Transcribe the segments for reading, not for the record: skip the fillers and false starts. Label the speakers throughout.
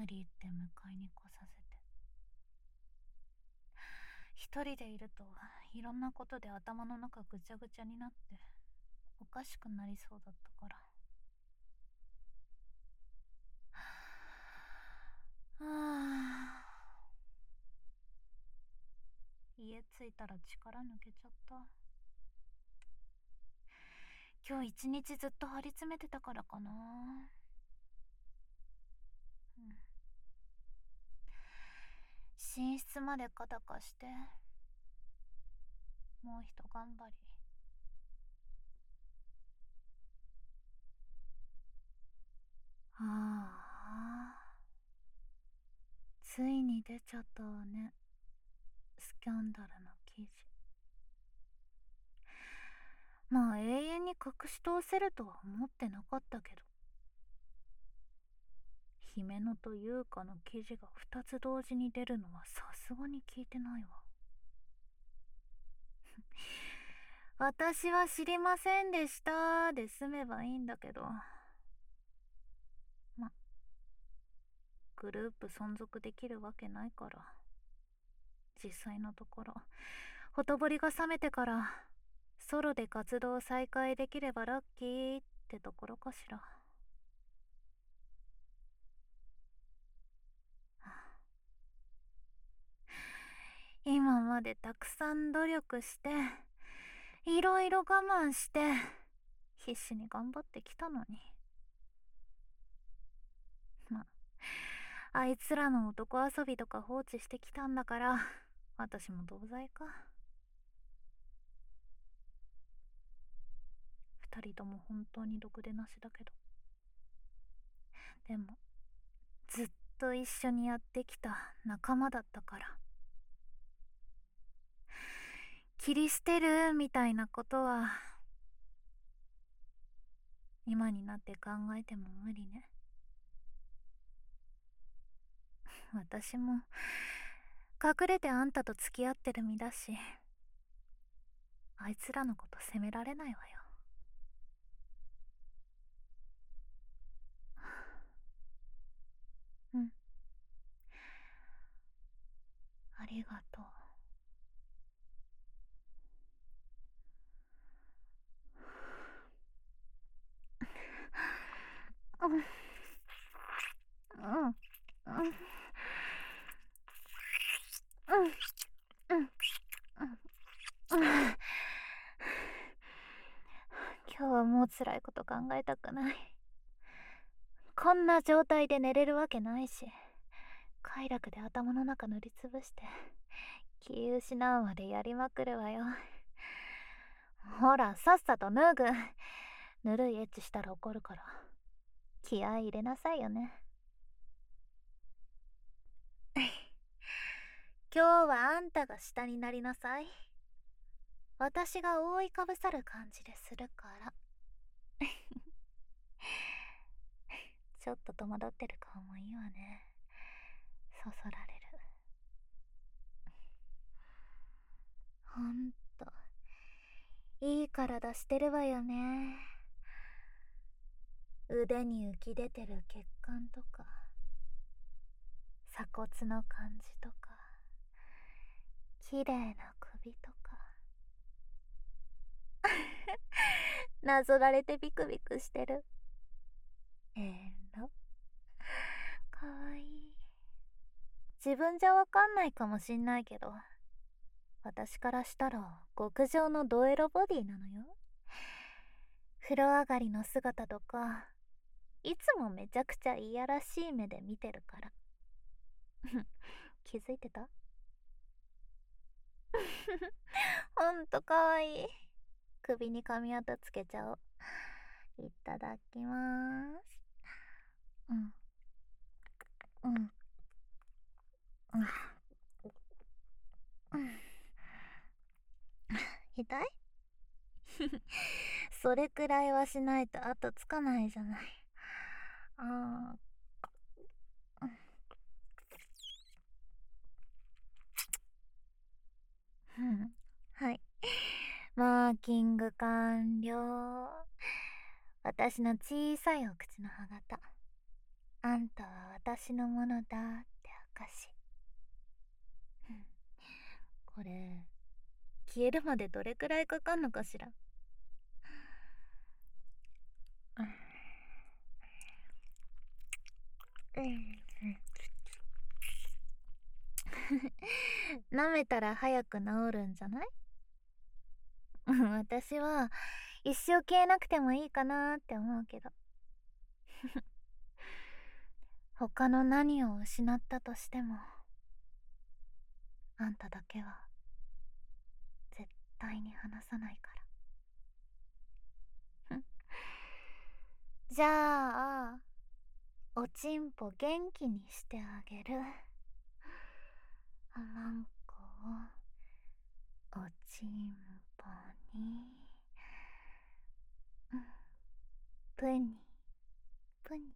Speaker 1: 無理言って迎えに来させて。一人でいるといろんなことで頭の中ぐちゃぐちゃになっておかしくなりそうだったから。はあ、家着いたら力抜けちゃった。今日一日ずっと張り詰めてたからかな。うん、寝室まで肩貸して、もうひと頑張り。ああ、ついに出ちゃったわね、スキャンダルの記事。まあ永遠に隠し通せるとは思ってなかったけど、姫野と優香の記事が2つ同時に出るのはさすがに聞いてないわ。私は知りませんでしたで済めばいいんだけど、ま、グループ存続できるわけないから、実際のところほとぼりが冷めてからソロで活動再開できればラッキーってところかしら。今までたくさん努力していろいろ我慢して必死に頑張ってきたのに、ま、あいつらの男遊びとか放置してきたんだから私も同罪か。二人とも本当にろくでなしだけど、でもずっと一緒にやってきた仲間だったから、切り捨てるみたいなことは今になって考えても無理ね。私も隠れてあんたと付き合ってる身だし、あいつらのこと責められないわよ。うん、ありがとう。うん、うん、うん、うん、うん、うん。今日はもう辛いこと考えたくない。こんな状態で寝れるわけないし、快楽で頭の中塗りつぶして気失うまでやりまくるわよ。ほらさっさと脱ぐ。ぬるいエッチしたら怒るから、気合い入れなさいよね。今日はあんたが下になりなさい。私が覆いかぶさる感じでするから。ちょっと戸惑ってる顔もいいわね。そそられる。ほんといい体してるわよね。腕に浮き出てる血管とか鎖骨の感じとか綺麗な首とかなぞられてビクビクしてる。かわいい。自分じゃわかんないかもしんないけど、私からしたら極上のドエロボディなのよ。風呂上がりの姿とかいつもめちゃくちゃいやらしい目で見てるから。気づいてた？ほんとかわいい。首に髪跡つけちゃおう。いただきまーす。うん、うん、うん、うん。痛い？それくらいはしないと後つかないじゃない。あー、うん、はい。マーキング完了。私の小さいお口の歯型。 あんたは私のものだって証。これ、消えるまでどれくらいかかんのかしら。舐めたら早く治るんじゃない？私は一生消えなくてもいいかなって思うけど。他の何を失ったとしても、あんただけは絶対に離さないから。じゃあ、おちんぽ元気にしてあげる。おまんこをおちんぽに、ぷにぷに。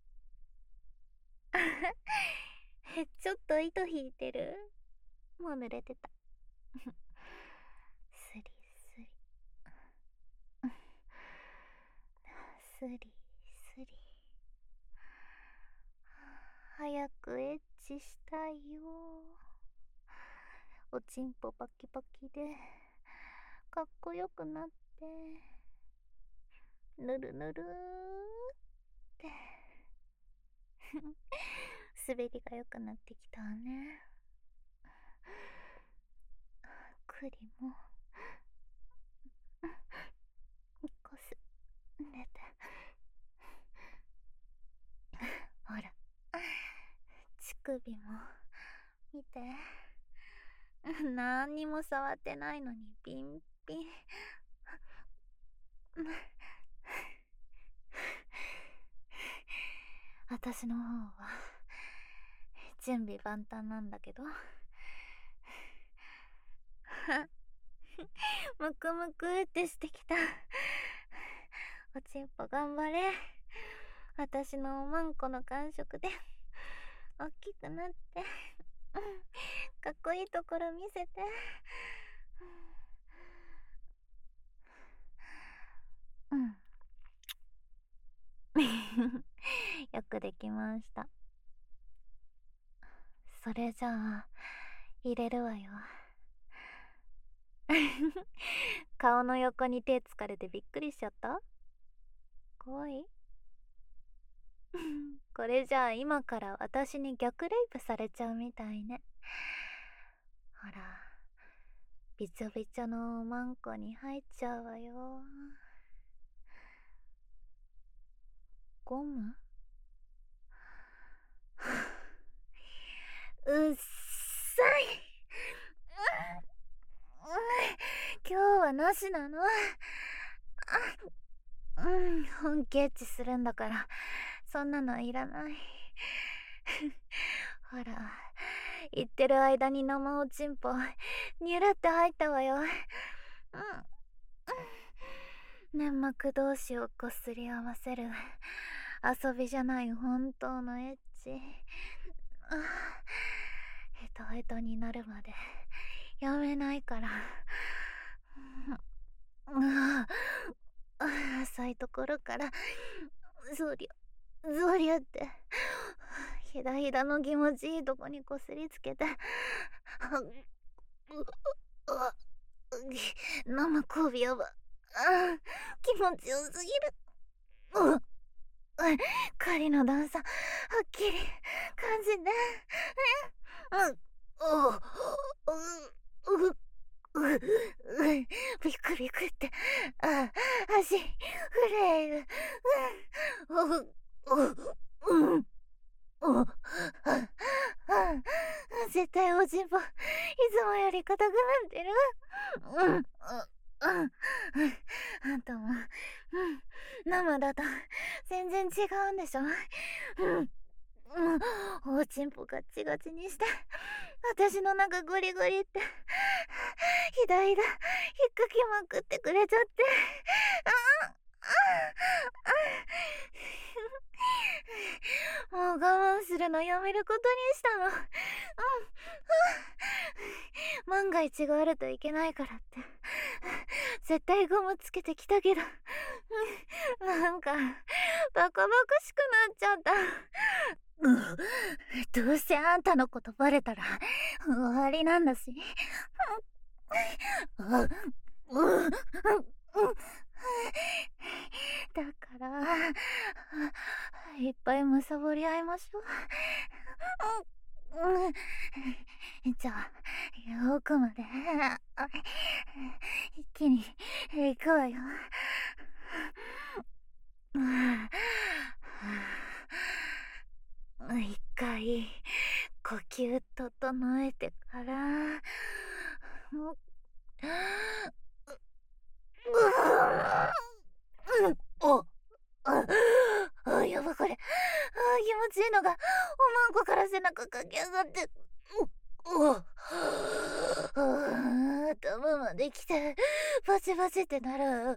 Speaker 1: ちょっと糸引いてる。もう濡れてた。スリスリスリスリ。早くエッチしたいよ。おちんぽパキパキでかっこよくなって、ぬるぬるーって滑りが良くなってきたわね。クリもこすれて、ほら乳首も見て。何にも触ってないのにピンピン。私の方は準備万端なんだけど。むくむくってしてきた。おちんぽ頑張れ。私のおまんこの感触で大きくなってかっこいいところ見せて。よくできました。それじゃあ入れるわよ。顔の横に手つかれてびっくりしちゃった？怖い？これじゃあ今から私に逆レイプされちゃうみたいね。ほら、びちょびちょのおまんこに入っちゃうわよ。ゴム？うっさい。今日はなしなの？本気エッチするんだからそんなのいらない。ほら、言ってる間に生おちんぽニュルって入ったわよ。粘膜同士をこすり合わせる遊びじゃない本当のエッチ。ヘトヘトになるまでやめないから。浅いところからゾリャゾリャってひだひだの気持ちいいとこにこすりつけて、生交尾やば。気持ちよすぎる。狩りの段差はっきり感じて。ビクビクって、足震える。絶対おちんぽいつもより硬くなってる。あんたも、生だと全然違うんでしょ。おちんぽガチガチにして私の中ゴリゴリってひだひだ引っかきまくってくれちゃって。もう我慢するのやめることにしたの。万が一があるといけないからって絶対ゴムつけてきたけどなんかバカバカしくなっちゃった。どうせあんたのことバレたら終わりなんだし。だからいっぱいむさぼり合いましょう。じゃあ奥まで一気に行くわよ。一回呼吸整えてからやばこれ。気持ちいいのがおまんこから背中かき上がって、頭まで来てバチバチってなる。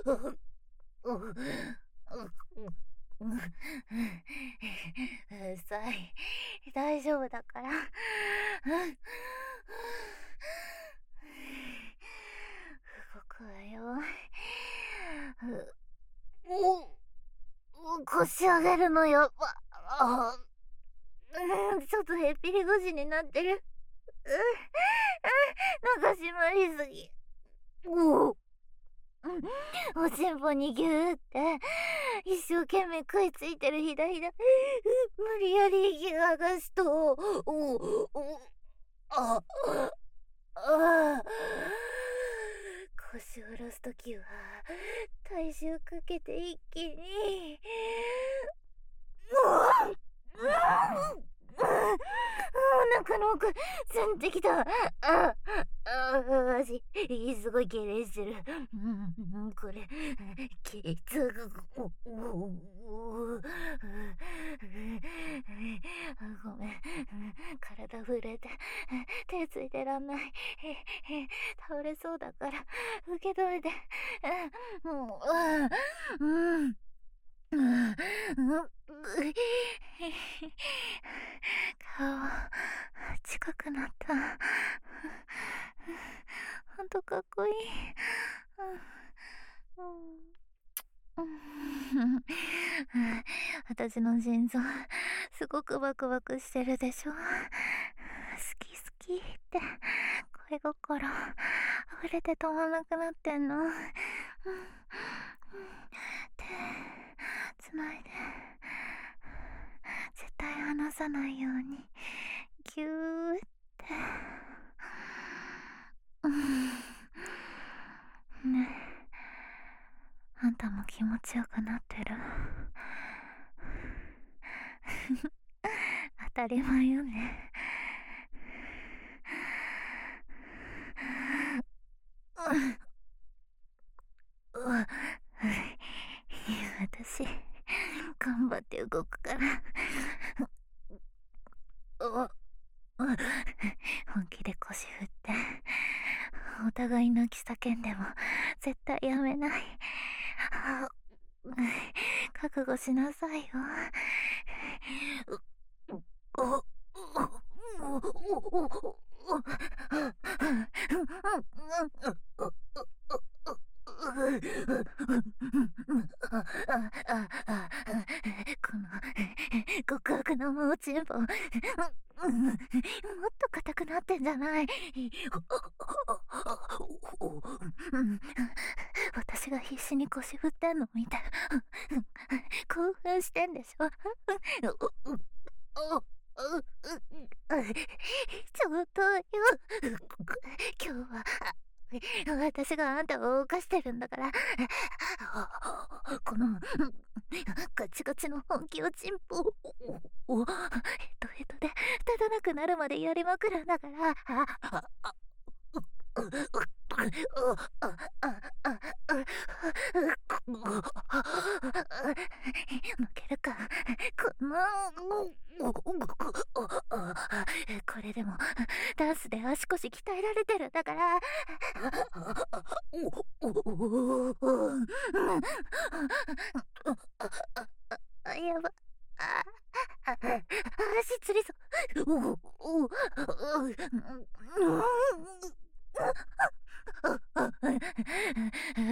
Speaker 1: さい、大丈夫だから。動くわよ。腰上げるのやっぱ。ちょっとへっぴり腰になってる。なんか締まりすぎ。おしんぽにギューって一生懸命食いついてるひだひだ無理やり息を剥がすと、腰を下ろすときは体重かけて一気にお腹の奥全然きた。足すごい痙攣してる。これきつく。ごめん、体震えて手ついてらんない。倒れそうだから受け止めて。顔近くなった。ほんとかっこいい。私の心臓すごくバクバクしてるでしょ。好き好きって恋心溢れて止まらなくなってんの。手つないで絶対離さないようにギューってねえ、あんたも気持ちよくなってる？当たり前よね。私頑張って動くから。本気で腰振ってお互い泣き叫んでも絶対やめない。覚悟しなさいよ。この極悪な盲チンポもっと硬くなってんじゃない？私が必死に腰振ってんの見て興奮してんでしょ？ちょっとよ、今日は私があんたを動かしてるんだから、このガチガチの本気をチンポをヘトヘトで立たなくなるまでやりまくるんだから。負けるかこの。これでもダンスで足腰鍛えられてるんだから。やば、足つりそう。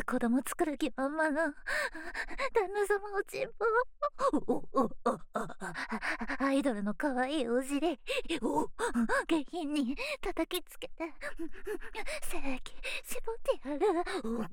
Speaker 1: 子供作る気満々の旦那様をチンポアイドルの可愛いお尻を下品に叩きつけて精液絞ってやる。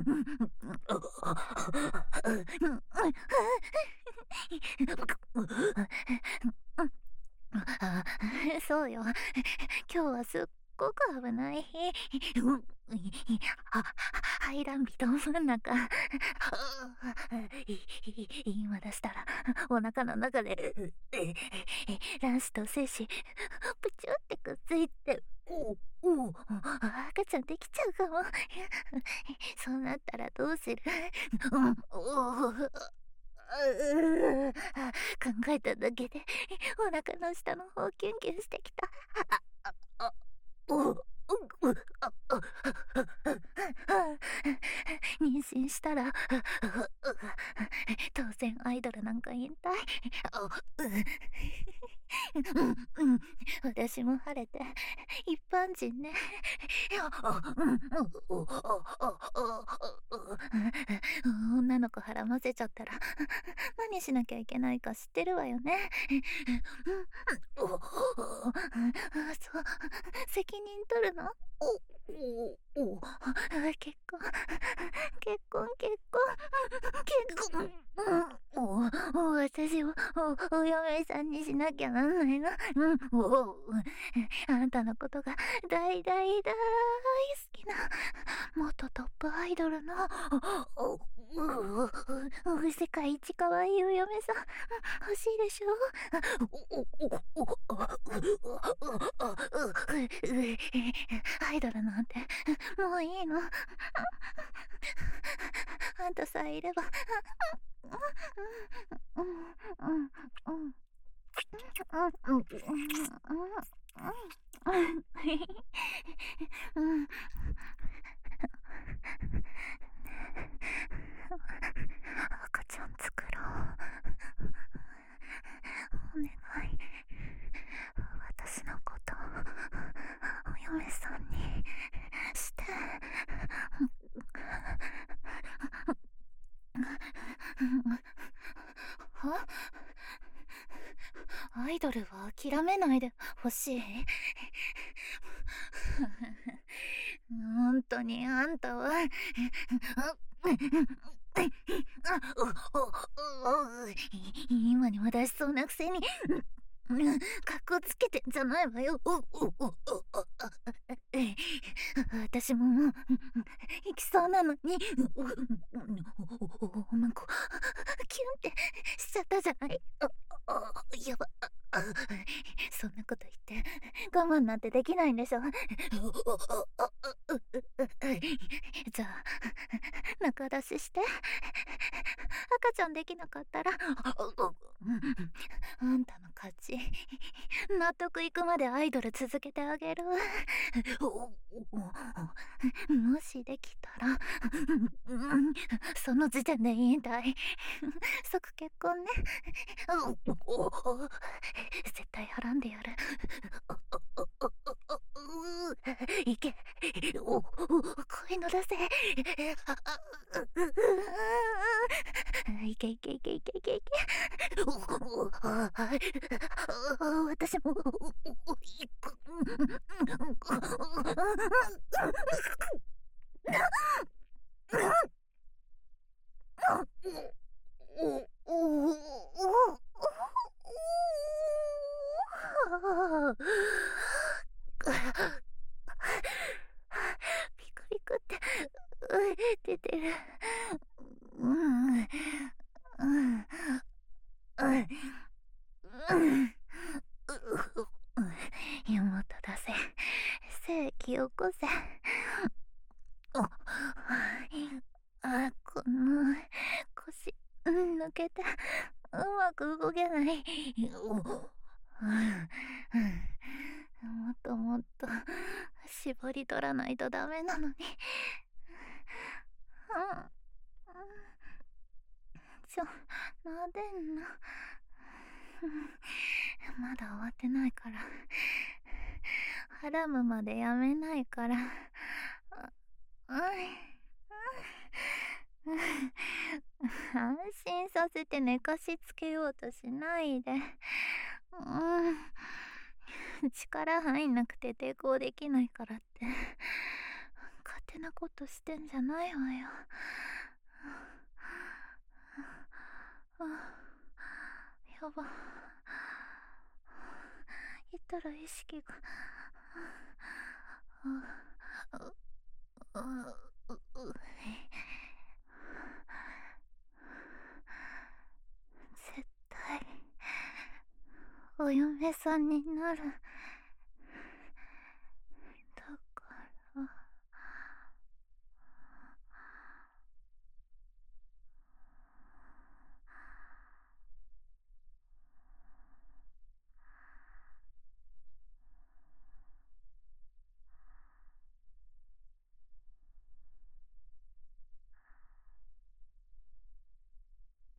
Speaker 1: そうよ、今日はすっごく危ない日。排卵日ど真ん中。今出したらお腹の中で卵子と精子プチュってくっついて赤ちゃんできちゃうかも。そうなったらどうする？考えただけでお腹の下の方キュンキュンしてきた。妊娠したら当然アイドルなんか引退。私も晴れて一般人ね。女の子はらませちゃったら何しなきゃいけないか知ってるわよね。そう、責任取るの？結婚結婚結婚私をお嫁さんにしなきゃなんないの。あんたのことが大大大好きな元トップアイドルの世界一可愛いお嫁さん欲しいでしょ？アイドルなんてもういいの？あんたさえいれば。赤ちゃん作ろう。お願い、私のことお嫁さんにして。は？アイドルは諦めないでほしい。本当にあんたは今にも出しそうなくせにかっこつけてんじゃないわよ。私ももう行きそうなのになんかキュンってしちゃったじゃない。やば。そんなこと言って我慢なんてできないんでしょ。じゃあ中出しして赤ちゃんできなかったらあんたの勝ち。納得いくまでアイドル続けてあげる。もしできたらその時点で引退。即結婚ね。絶対はらんでやる。いけ、声の出せ。いけいけいけいけいけいけ。私もピクピクって出てる。もっと出せ。精液よこせ。この腰抜けてうまく動けない。もっともっと絞り取らないとダメなのに。撫でんな。まだ終わってないから。はらむまでやめないから。 安心させて寝かしつけようとしないで。力入んなくて抵抗できないからって勝手なことしてんじゃないわよ。やば。言ったら意識が。絶対お嫁さんになる。